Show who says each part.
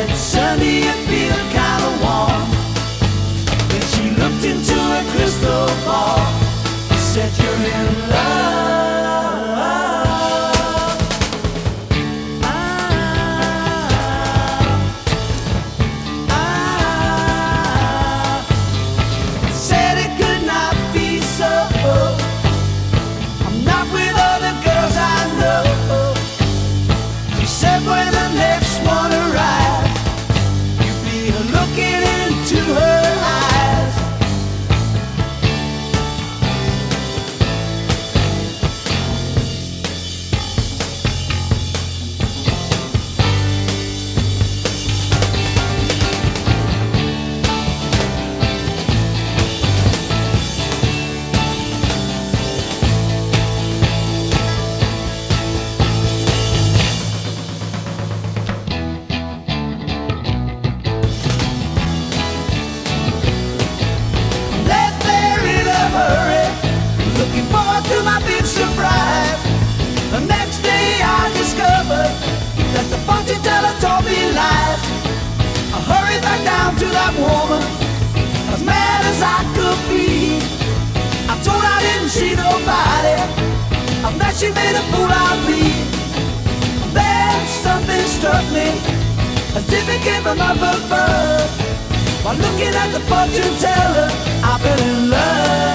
Speaker 1: said, "Sonny, you feel kinda warm." Then she looked into a crystal ball. She said, "You're in love." Said it could not be so. I'm not with all the girls I know. She said, when the next one arrives, you'll be looking into her eyes. Left there in a hurry, looking forward to my big surprise. The next day I discovered that the fortune teller told me lies. I hurried back down to that woman, as mad as I could be. I told her I didn't see nobody, and that she made a fool out of me. Then something struck me, as if it came from up above. While looking at the fortune teller, I fell in love.